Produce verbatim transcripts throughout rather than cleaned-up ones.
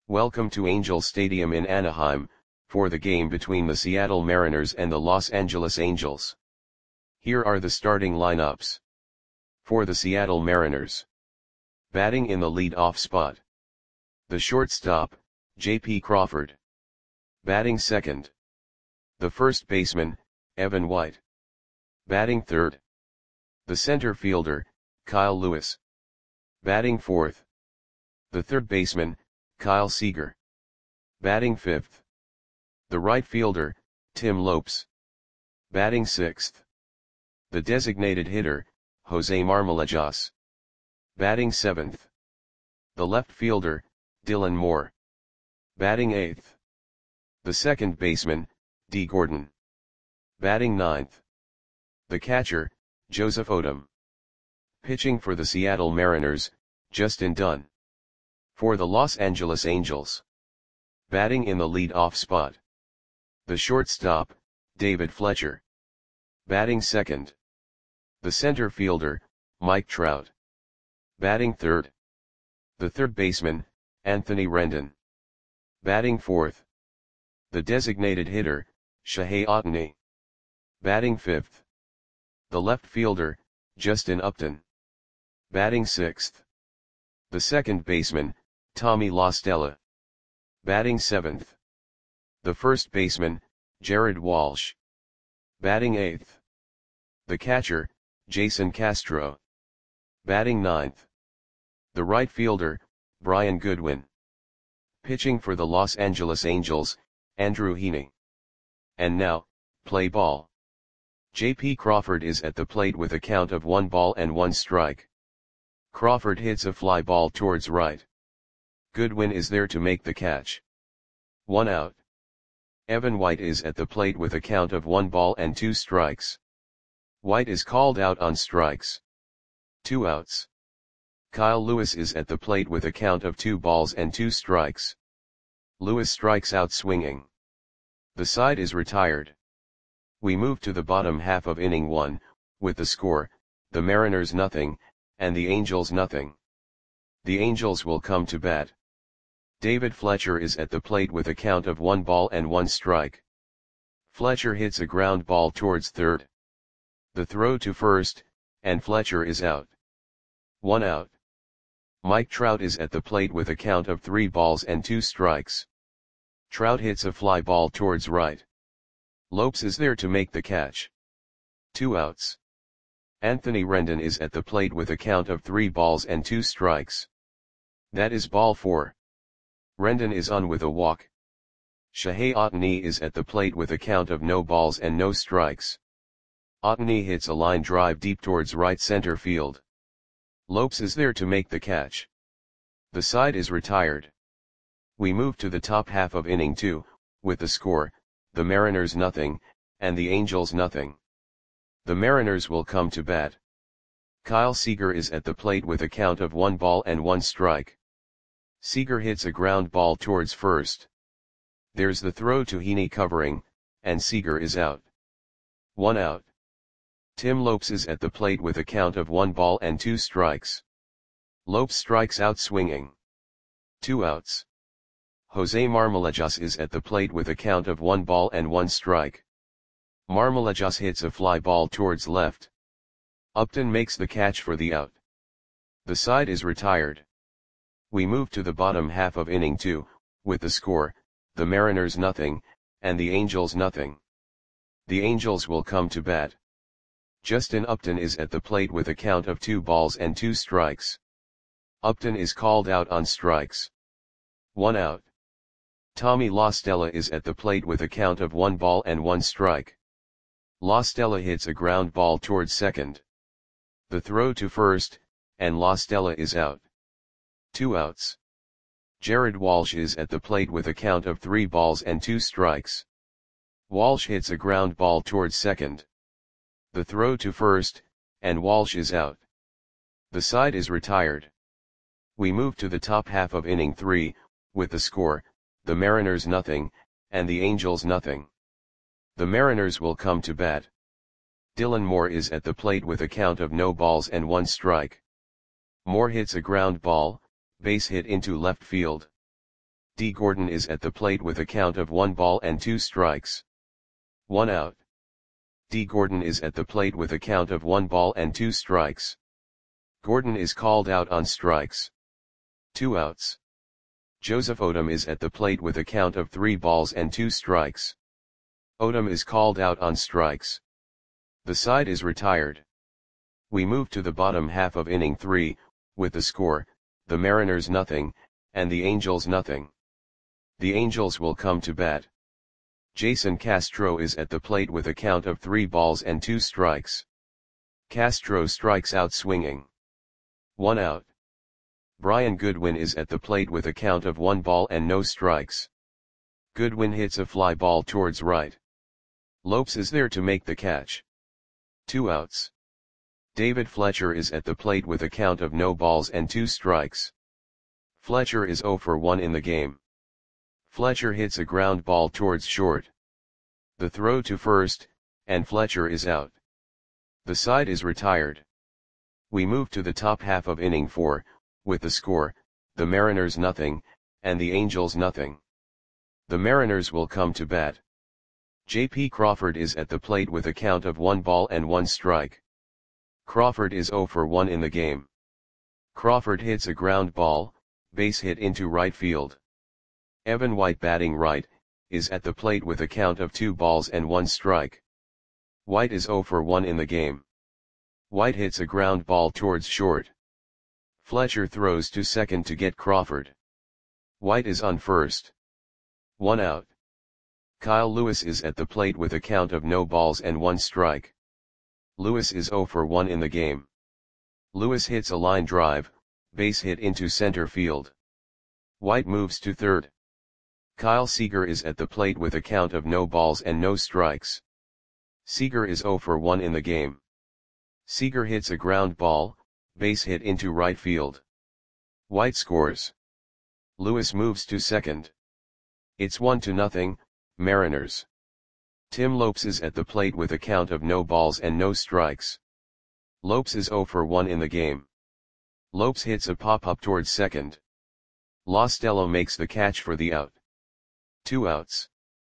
Welcome to Angel Stadium in Anaheim, for the game between the Seattle Mariners and the Los Angeles Angels. Here are the starting lineups. For the Seattle Mariners. Batting in the lead-off spot. The shortstop, J P Crawford. Batting second. The first baseman, Evan White. Batting third. The center fielder, Kyle Lewis. Batting fourth. The third baseman, Kyle Seager. Batting fifth. The right fielder, Tim Lopes. Batting sixth. The designated hitter, Jose Marmolejas. Batting seventh. The left fielder, Dylan Moore. Batting eighth. The second baseman, Dee Gordon. Batting ninth. The catcher, Joseph Odom. Pitching for the Seattle Mariners, Justin Dunn. For the Los Angeles Angels. Batting in the lead-off spot. The shortstop, David Fletcher. Batting second. The center fielder, Mike Trout. Batting third. The third baseman, Anthony Rendon. Batting fourth. The designated hitter, Shohei Ohtani. Batting fifth. The left fielder, Justin Upton. Batting sixth. The second baseman, Tommy La Stella. Batting seventh. The first baseman, Jared Walsh. Batting eighth. The catcher, Jason Castro. Batting ninth. The right fielder, Brian Goodwin. Pitching for the Los Angeles Angels, Andrew Heaney. And now, play ball. J P Crawford is at the plate with a count of one ball and one strike. Crawford hits a fly ball towards right. Goodwin is there to make the catch. One out. Evan White is at the plate with a count of one ball and two strikes. White is called out on strikes. Two outs. Kyle Lewis is at the plate with a count of two balls and two strikes. Lewis strikes out swinging. The side is retired. We move to the bottom half of inning one, with the score, the Mariners nothing, and the Angels nothing. The Angels will come to bat. David Fletcher is at the plate with a count of one ball and one strike. Fletcher hits a ground ball towards third. The throw to first, and Fletcher is out. One out. Mike Trout is at the plate with a count of three balls and two strikes. Trout hits a fly ball towards right. Lopes is there to make the catch. Two outs. Anthony Rendon is at the plate with a count of three balls and two strikes. That is ball four. Rendon is on with a walk. Shohei Ohtani is at the plate with a count of no balls and no strikes. Ohtani hits a line drive deep towards right center field. Lopes is there to make the catch. The side is retired. We move to the top half of inning two, with the score, the Mariners nothing, and the Angels nothing. The Mariners will come to bat. Kyle Seager is at the plate with a count of one ball and one strike. Seager hits a ground ball towards first. There's the throw to Heaney covering, and Seager is out. One out. Tim Lopes is at the plate with a count of one ball and two strikes. Lopes strikes out swinging. Two outs. Jose Marmolejas is at the plate with a count of one ball and one strike. Marmolejas hits a fly ball towards left. Upton makes the catch for the out. The side is retired. We move to the bottom half of inning two, with the score, the Mariners nothing, and the Angels nothing. The Angels will come to bat. Justin Upton is at the plate with a count of two balls and two strikes. Upton is called out on strikes. One out. Tommy La Stella is at the plate with a count of one ball and one strike. La Stella hits a ground ball towards second. The throw to first, and La Stella is out. Two outs. Jared Walsh is at the plate with a count of three balls and two strikes. Walsh hits a ground ball towards second. The throw to first, and Walsh is out. The side is retired. We move to the top half of inning three, with the score, the Mariners nothing, and the Angels nothing. The Mariners will come to bat. Dylan Moore is at the plate with a count of no balls and one strike. Moore hits a ground ball, base hit into left field. D. Gordon is at the plate with a count of one ball and two strikes. One out. D. Gordon is at the plate with a count of one ball and two strikes. Gordon is called out on strikes. Two outs. Joseph Odom is at the plate with a count of three balls and two strikes. Odom is called out on strikes. The side is retired. We move to the bottom half of inning three, with the score, the Mariners nothing, and the Angels nothing. The Angels will come to bat. Jason Castro is at the plate with a count of three balls and two strikes. Castro strikes out swinging. One out. Brian Goodwin is at the plate with a count of one ball and no strikes. Goodwin hits a fly ball towards right. Lopes is there to make the catch. Two outs. David Fletcher is at the plate with a count of no balls and two strikes. Fletcher is oh for one in the game. Fletcher hits a ground ball towards short. The throw to first, and Fletcher is out. The side is retired. We move to the top half of inning four, with the score, the Mariners nothing, and the Angels nothing. The Mariners will come to bat. J P Crawford is at the plate with a count of one ball and one strike. Crawford is oh for one in the game. Crawford hits a ground ball, base hit into right field. Evan White, batting right, is at the plate with a count of two balls and one strike. White is oh for one in the game. White hits a ground ball towards short. Fletcher throws to second to get Crawford. White is on first. One out. Kyle Lewis is at the plate with a count of no balls and one strike. Lewis is oh for one in the game. Lewis hits a line drive, base hit into center field. White moves to third. Kyle Seager is at the plate with a count of no balls and no strikes. Seager is oh for one in the game. Seager hits a ground ball, base hit into right field. White scores. Lewis moves to second. It's one to nothing, Mariners. Tim Lopes is at the plate with a count of no balls and no strikes. Lopes is oh for one in the game. Lopes hits a pop-up towards second. La Stella makes the catch for the out. Two outs.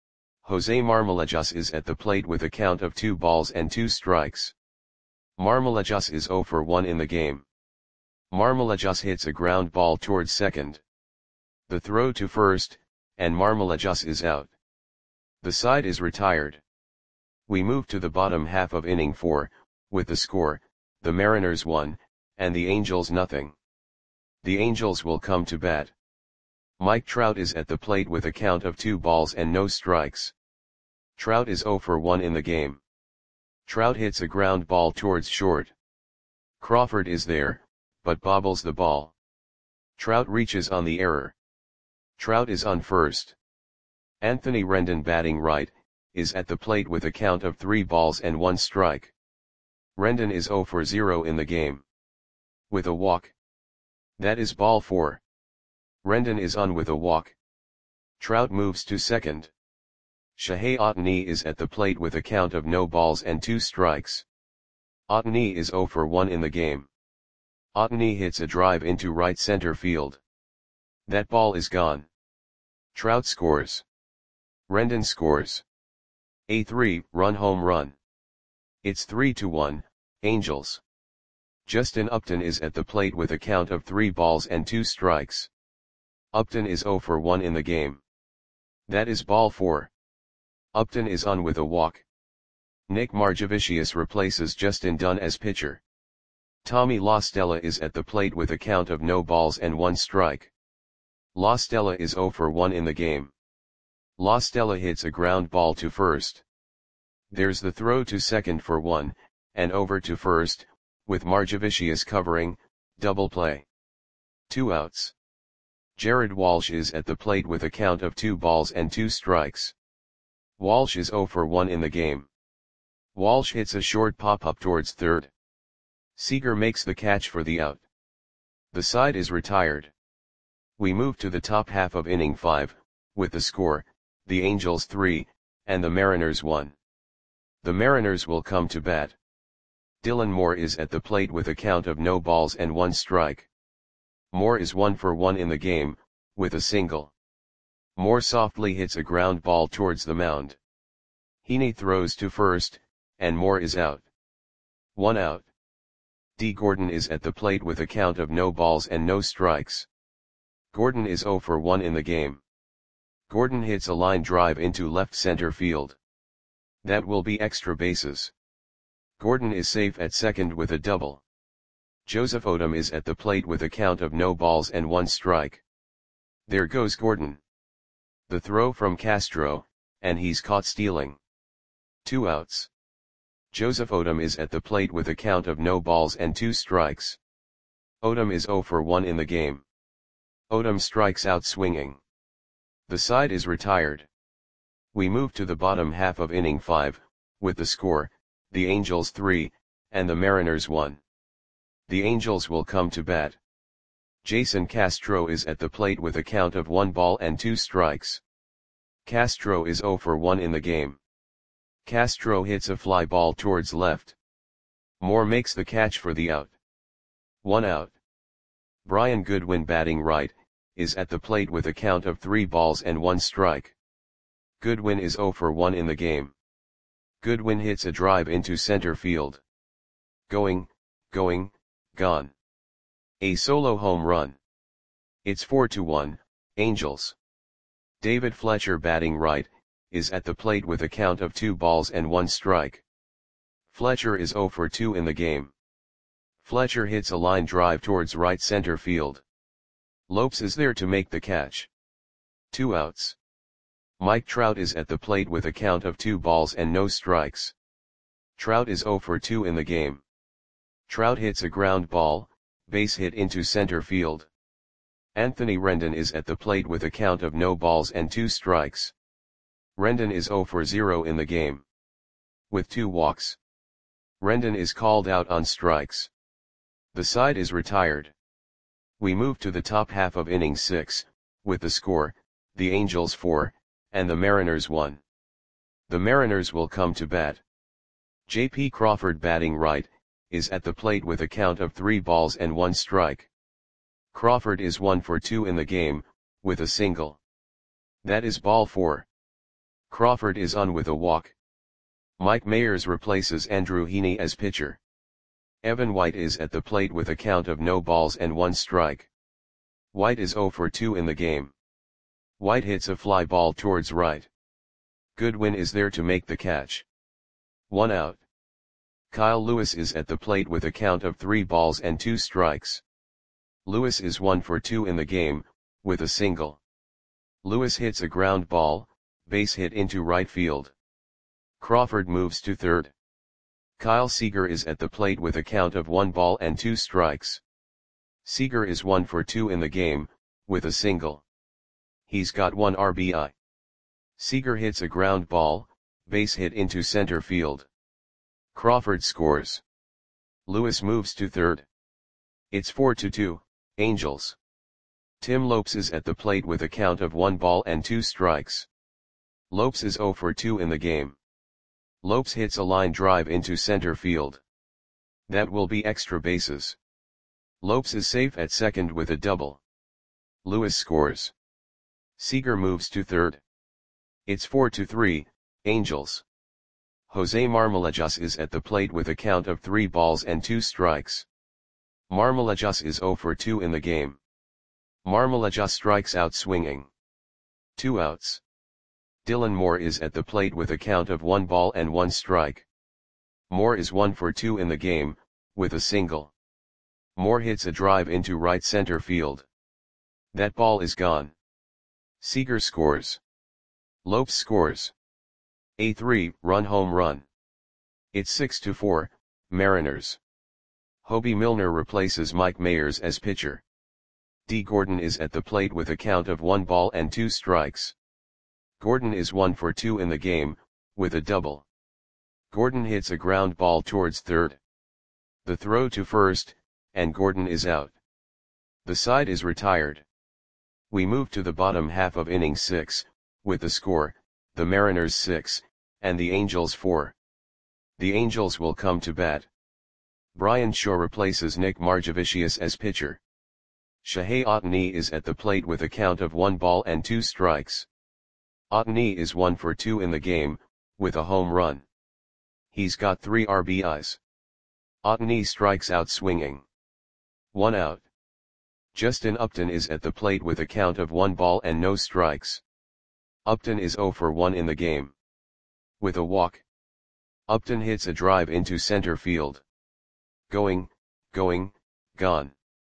Jose Marmolejas is at the plate with a count of two balls and two strikes. Marmolejas is oh for one in the game. Marmolejas hits a ground ball towards second. The throw to first, and Marmolejas is out. The side is retired. We move to the bottom half of inning four, with the score, the Mariners one, and the Angels nothing. The Angels will come to bat. Mike Trout is at the plate with a count of two balls and no strikes. Trout is oh for one in the game. Trout hits a ground ball towards short. Crawford is there, but bobbles the ball. Trout reaches on the error. Trout is on first. Anthony Rendon, batting right, is at the plate with a count of three balls and one strike. Rendon is oh for zero in the game. With a walk. That is ball four. Rendon is on with a walk. Trout moves to second. Shohei Ohtani is at the plate with a count of no balls and two strikes. Ohtani is oh for one in the game. Ohtani hits a drive into right center field. That ball is gone. Trout scores. Rendon scores. A three-run home run. It's three to one, Angels. Justin Upton is at the plate with a count of three balls and two strikes. Upton is oh for one in the game. That is ball four. Upton is on with a walk. Nick Margevicius replaces Justin Dunn as pitcher. Tommy La Stella is at the plate with a count of no balls and one strike. La Stella is oh for one in the game. La Stella hits a ground ball to first. There's the throw to second for one, and over to first, with Margevicius covering, double play. Two outs. Jared Walsh is at the plate with a count of two balls and two strikes. Walsh is oh for one in the game. Walsh hits a short pop-up towards third. Seager makes the catch for the out. The side is retired. We move to the top half of inning five, with the score, the Angels three, and the Mariners one. The Mariners will come to bat. Dylan Moore is at the plate with a count of no balls and one strike. Moore is one for one in the game, with a single. Moore softly hits a ground ball towards the mound. Heaney throws to first, and Moore is out. One out. D. Gordon is at the plate with a count of no balls and no strikes. Gordon is oh for one in the game. Gordon hits a line drive into left center field. That will be extra bases. Gordon is safe at second with a double. Joseph Odom is at the plate with a count of no balls and one strike. There goes Gordon. The throw from Castro, and he's caught stealing. Two outs. Joseph Odom is at the plate with a count of no balls and two strikes. Odom is oh for one in the game. Odom strikes out swinging. The side is retired. We move to the bottom half of inning five, with the score, the Angels three, and the Mariners one. The Angels will come to bat. Jason Castro is at the plate with a count of one ball and two strikes. Castro is oh for one in the game. Castro hits a fly ball towards left. Moore makes the catch for the out. One out. Brian Goodwin, batting right, is at the plate with a count of three balls and one strike. Goodwin is oh for one in the game. Goodwin hits a drive into center field. Going, going, gone. A solo home run. It's four to one, Angels. David Fletcher, batting right, is at the plate with a count of two balls and one strike. Fletcher is oh for two in the game. Fletcher hits a line drive towards right center field. Lopes is there to make the catch. Two outs. Mike Trout is at the plate with a count of two balls and no strikes. Trout is oh for two in the game. Trout hits a ground ball, base hit into center field. Anthony Rendon is at the plate with a count of no balls and two strikes. Rendon is oh for zero in the game. With two walks. Rendon is called out on strikes. The side is retired. We move to the top half of inning six, with the score, the Angels four, and the Mariners one. The Mariners will come to bat. J P Crawford, batting right, is at the plate with a count of three balls and one strike. Crawford is one for two in the game, with a single. That is ball four. Crawford is on with a walk. Mike Mayers replaces Andrew Heaney as pitcher. Evan White is at the plate with a count of no balls and one strike. White is oh for two in the game. White hits a fly ball towards right. Goodwin is there to make the catch. One out. Kyle Lewis is at the plate with a count of three balls and two strikes. Lewis is one for two in the game, with a single. Lewis hits a ground ball, base hit into right field. Crawford moves to third. Kyle Seager is at the plate with a count of one ball and two strikes. Seager is one for two in the game, with a single. He's got one R B I. Seager hits a ground ball, base hit into center field. Crawford scores. Lewis moves to third. It's four to two, Angels. Tim Lopes is at the plate with a count of one ball and two strikes. Lopes is oh for two in the game. Lopes hits a line drive into center field. That will be extra bases. Lopes is safe at second with a double. Lewis scores. Seager moves to third. It's four to three, Angels. Jose Marmolejas is at the plate with a count of three balls and two strikes. Marmolejas is oh for two in the game. Marmolejas strikes out swinging. Two outs. Dylan Moore is at the plate with a count of one ball and one strike. Moore is one for two in the game, with a single. Moore hits a drive into right center field. That ball is gone. Seager scores. Lopes scores. A three-run home run. It's six to four, Mariners. Hobie Milner replaces Mike Mayers as pitcher. D. Gordon is at the plate with a count of one ball and two strikes. Gordon is one for two in the game, with a double. Gordon hits a ground ball towards third. The throw to first, and Gordon is out. The side is retired. We move to the bottom half of inning six, with the score, the Mariners six, and the Angels four. The Angels will come to bat. Brian Shaw replaces Nick Margevicius as pitcher. Shohei Ohtani is at the plate with a count of one ball and two strikes. Ohtani is one for two in the game, with a home run. He's got three R B Is. Ohtani strikes out swinging. One out. Justin Upton is at the plate with a count of one ball and no strikes. Upton is zero for one in the game. With a walk. Upton hits a drive into center field. Going, going, gone.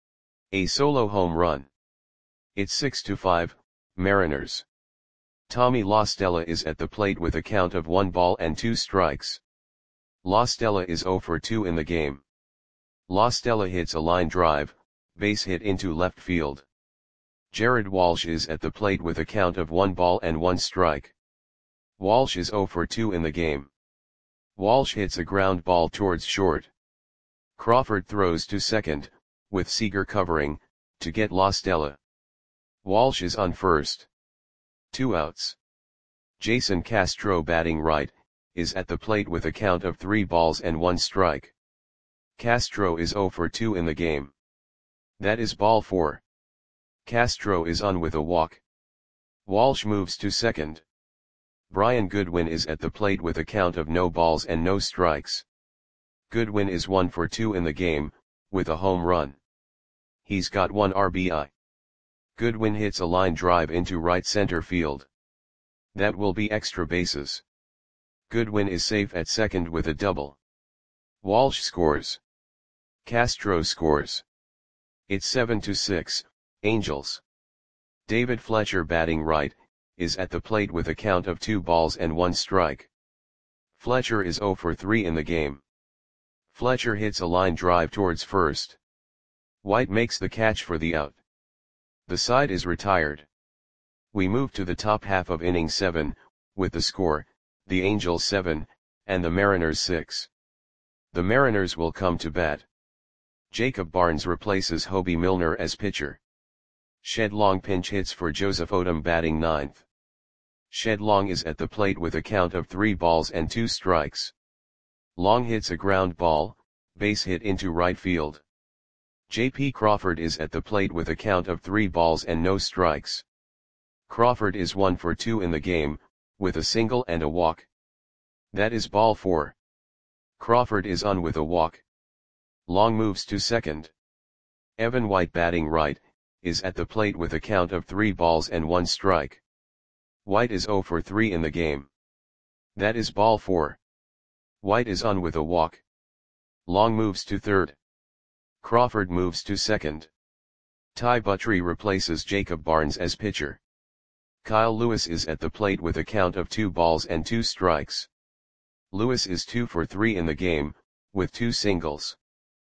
A solo home run. It's six to five, Mariners. Tommy La Stella is at the plate with a count of one ball and two strikes. La Stella is zero for two in the game. La Stella hits a line drive, base hit into left field. Jared Walsh is at the plate with a count of one ball and one strike. Walsh is zero for two in the game. Walsh hits a ground ball towards short. Crawford throws to second, with Seager covering, to get La Stella. Walsh is on first. Two outs. Jason Castro batting right, is at the plate with a count of three balls and one strike. Castro is zero for two in the game. That is ball four. Castro is on with a walk. Walsh moves to second. Brian Goodwin is at the plate with a count of no balls and no strikes. Goodwin is one for two in the game, with a home run. He's got one R B I. Goodwin hits a line drive into right center field. That will be extra bases. Goodwin is safe at second with a double. Walsh scores. Castro scores. It's seven to six, Angels. David Fletcher batting right, is at the plate with a count of two balls and one strike. Fletcher is zero for three in the game. Fletcher hits a line drive towards first. White makes the catch for the out. The side is retired. We move to the top half of inning seven, with the score, the Angels seven, and the Mariners six. The Mariners will come to bat. Jacob Barnes replaces Hobie Milner as pitcher. Shed Long pinch hits for Joseph Odom batting ninth. Shed Long is at the plate with a count of three balls and two strikes. Long hits a ground ball, base hit into right field. J P Crawford is at the plate with a count of three balls and no strikes. Crawford is one for two in the game, with a single and a walk. That is ball four. Crawford is on with a walk. Long moves to second. Evan White batting right, is at the plate with a count of three balls and one strike. White is zero for three in the game. That is ball four. White is on with a walk. Long moves to third. Crawford moves to second. Ty Buttrey replaces Jacob Barnes as pitcher. Kyle Lewis is at the plate with a count of two balls and two strikes. Lewis is two for three in the game, with two singles.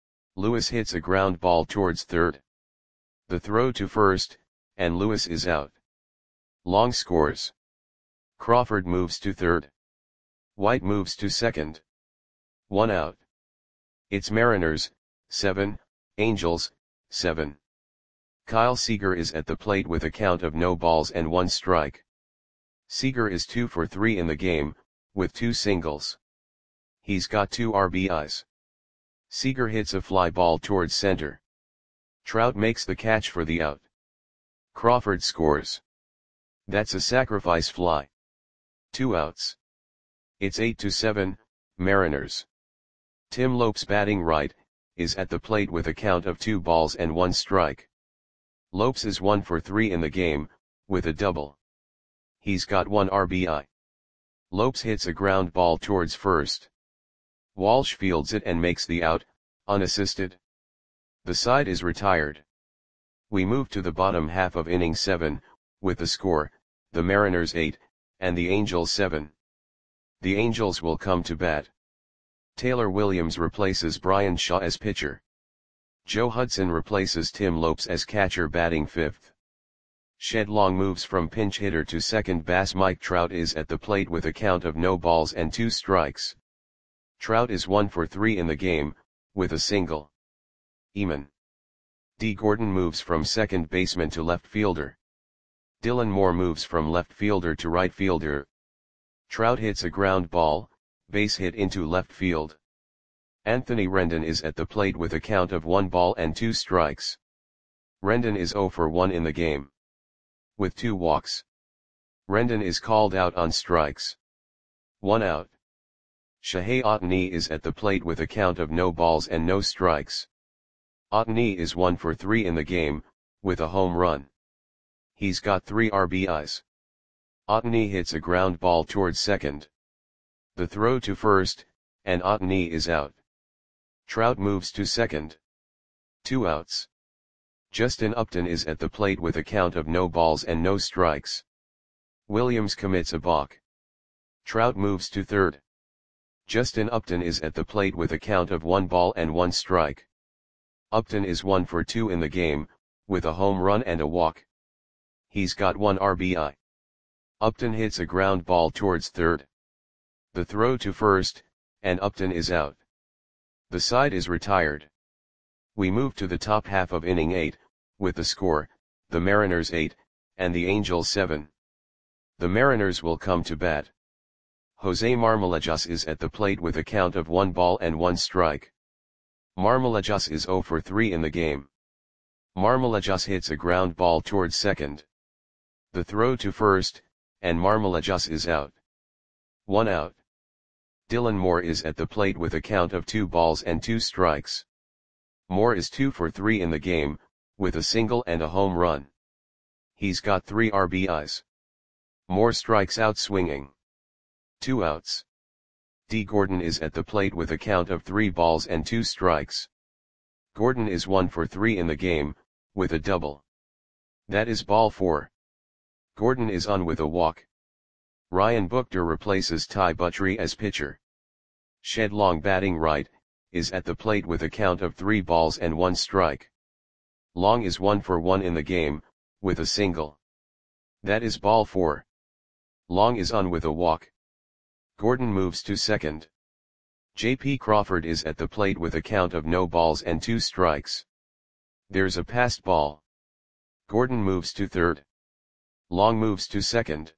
Lewis hits a ground ball towards third. The throw to first, and Lewis is out. Long scores. Crawford moves to third. White moves to second. One out. It's Mariners, seven, Angels, seven. Kyle Seager is at the plate with a count of no balls and one strike. Seager is two for three in the game, with two singles. He's got two R B Is. Seager hits a fly ball towards center. Trout makes the catch for the out. Crawford scores. That's a sacrifice fly. Two outs. It's eight to seven, Mariners. Tim Lopes batting right, is at the plate with a count of two balls and one strike. Lopes is one for three in the game, with a double. He's got one R B I. Lopes hits a ground ball towards first. Walsh fields it and makes the out, unassisted. The side is retired. We move to the bottom half of inning seven, with the score, the Mariners eight, and the Angels seven. The Angels will come to bat. Taylor Williams replaces Brian Shaw as pitcher. Joe Hudson replaces Tim Lopes as catcher batting fifth. Shed Long moves from pinch hitter to second base. Mike Trout is at the plate with a count of no balls and two strikes. Trout is one for three in the game, with a single. Eamon D. Gordon moves from second baseman to left fielder. Dylan Moore moves from left fielder to right fielder. Trout hits a ground ball, base hit into left field. Anthony Rendon is at the plate with a count of one ball and two strikes. Rendon is zero for one in the game. With two walks. Rendon is called out on strikes. One out. Shohei Ohtani is at the plate with a count of no balls and no strikes. Ohtani is one for three in the game, with a home run. He's got three R B Is. Ohtani hits a ground ball towards second. The throw to first, and Ohtani is out. Trout moves to second. Two outs. Justin Upton is at the plate with a count of no balls and no strikes. Williams commits a balk. Trout moves to third. Justin Upton is at the plate with a count of one ball and one strike. Upton is one for two in the game, with a home run and a walk. He's got one R B I. Upton hits a ground ball towards third. The throw to first, and Upton is out. The side is retired. We move to the top half of inning eight, with the score, the Mariners eight, and the Angels seven. The Mariners will come to bat. Jose Marmolejos is at the plate with a count of one ball and one strike. Marmolejos is zero for three in the game. Marmolejos hits a ground ball towards second. The throw to first, and Marmolejos is out. One out. Dylan Moore is at the plate with a count of two balls and two strikes. Moore is two for three in the game, with a single and a home run. He's got three R B Is. Moore strikes out swinging. Two outs. D. Gordon is at the plate with a count of three balls and two strikes. Gordon is one for three in the game, with a double. That is ball four. Gordon is on with a walk. Ryan Buchter replaces Ty Buttrey as pitcher. Shed Long, batting right, is at the plate with a count of three balls and one strike. Long is one for one in the game, with a single. That is ball four. Long is on with a walk. Gordon moves to second. J P Crawford is at the plate with a count of no balls and two strikes. There's a passed ball. Gordon moves to third. Long moves to second.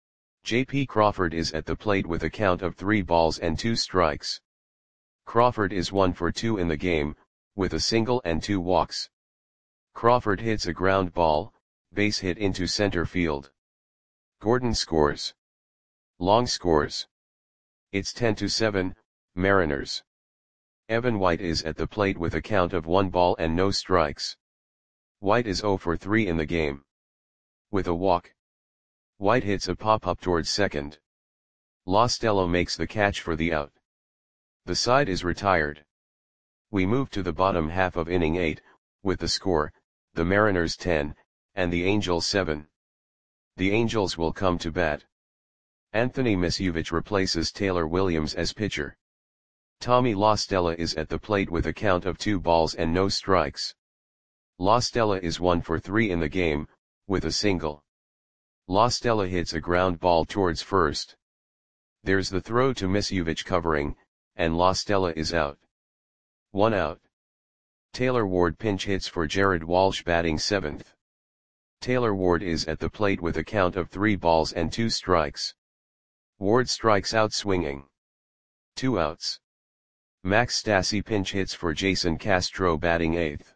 J P Crawford is at the plate with a count of three balls and two strikes. Crawford is one for two in the game, with a single and two walks. Crawford hits a ground ball, base hit into center field. Gordon scores. Long scores. It's ten to seven, Mariners. Evan White is at the plate with a count of one ball and no strikes. White is zero for three in the game. With a walk. White hits a pop-up towards second. La Stella makes the catch for the out. The side is retired. We move to the bottom half of inning eight, with the score, the Mariners ten, and the Angels seven. The Angels will come to bat. Anthony Misiewicz replaces Taylor Williams as pitcher. Tommy La Stella is at the plate with a count of two balls and no strikes. La Stella is one for three in the game, with a single. La Stella hits a ground ball towards first. There's the throw to Misiewicz covering, and La Stella is out. One out. Taylor Ward pinch hits for Jared Walsh, batting seventh. Taylor Ward is at the plate with a count of three balls and two strikes. Ward strikes out swinging. Two outs. Max Stassi pinch hits for Jason Castro, batting eighth.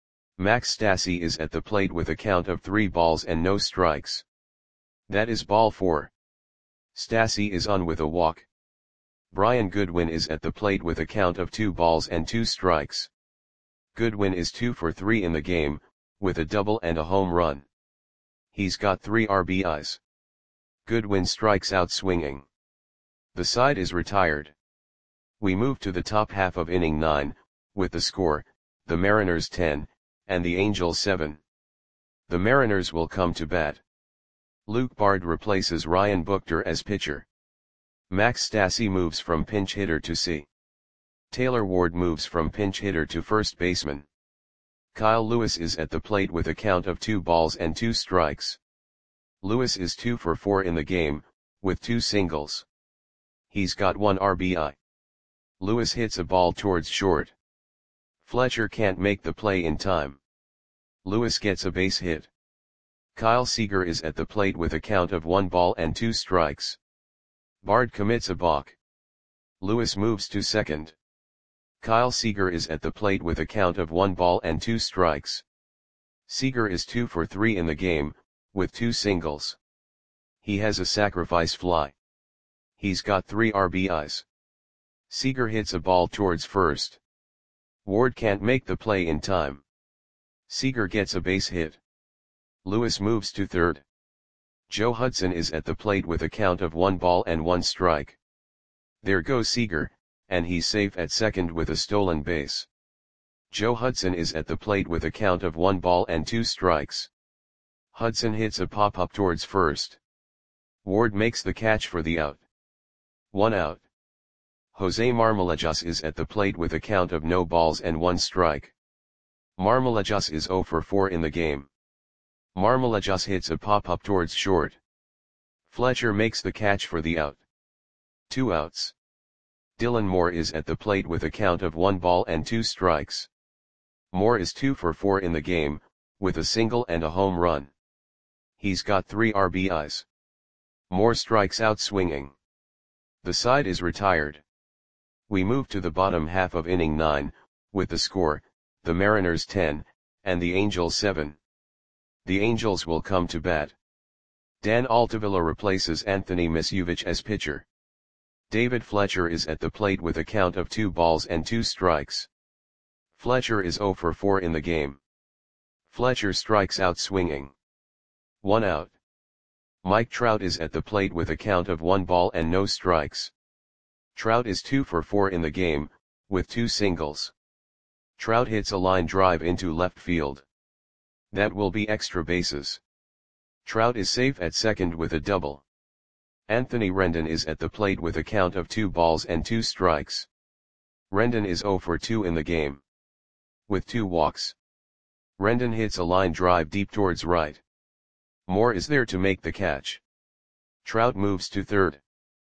Max Stassi is at the plate with a count of three balls and no strikes. That is ball four. Stassi is on with a walk. Brian Goodwin is at the plate with a count of two balls and two strikes. Goodwin is two for three in the game, with a double and a home run. He's got three R B Is. Goodwin strikes out swinging. The side is retired. We move to the top half of inning nine, with the score, the Mariners ten, and the Angels seven. The Mariners will come to bat. Luke Bard replaces Ryan Buchter as pitcher. Max Stassi moves from pinch hitter to C. Taylor Ward moves from pinch hitter to first baseman. Kyle Lewis is at the plate with a count of two balls and two strikes. Lewis is two for four in the game, with two singles. He's got one R B I. Lewis hits a ball towards short. Fletcher can't make the play in time. Lewis gets a base hit. Kyle Seager is at the plate with a count of one ball and two strikes. Bard commits a balk. Lewis moves to second. Kyle Seager is at the plate with a count of one ball and two strikes. Seager is two for three in the game, with two singles. He has a sacrifice fly. He's got three R B Is. Seager hits a ball towards first. Ward can't make the play in time. Seager gets a base hit. Lewis moves to third. Joe Hudson is at the plate with a count of one ball and one strike. There goes Seager, and he's safe at second with a stolen base. Joe Hudson is at the plate with a count of one ball and two strikes. Hudson hits a pop-up towards first. Ward makes the catch for the out. One out. Jose Marmolejas is at the plate with a count of no balls and one strike. Marmolejas is zero for four in the game. Marmolejas hits a pop-up towards short. Fletcher makes the catch for the out. Two outs. Dylan Moore is at the plate with a count of one ball and two strikes. Moore is two for four in the game, with a single and a home run. He's got three R B Is. Moore strikes out swinging. The side is retired. We move to the bottom half of inning nine, with the score, the Mariners ten, and the Angels seven. The Angels will come to bat. Dan Altavilla replaces Anthony Misuvich as pitcher. David Fletcher is at the plate with a count of two balls and two strikes. Fletcher is zero for four in the game. Fletcher strikes out swinging. One out. Mike Trout is at the plate with a count of one ball and no strikes. Trout is two for four in the game, with two singles. Trout hits a line drive into left field. That will be extra bases. Trout is safe at second with a double. Anthony Rendon is at the plate with a count of two balls and two strikes. Rendon is zero for two in the game. With two walks. Rendon hits a line drive deep towards right. Moore is there to make the catch. Trout moves to third.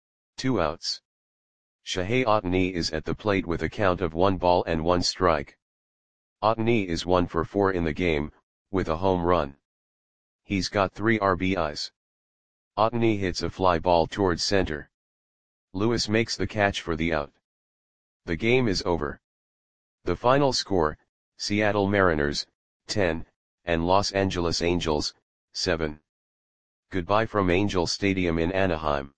Two outs. Shohei Ohtani is at the plate with a count of one ball and one strike. Ohtani is one for four in the game, with a home run. He's got three R B Is. Ohtani hits a fly ball towards center. Lewis makes the catch for the out. The game is over. The final score, Seattle Mariners, ten, and Los Angeles Angels, seven. Goodbye from Angel Stadium in Anaheim.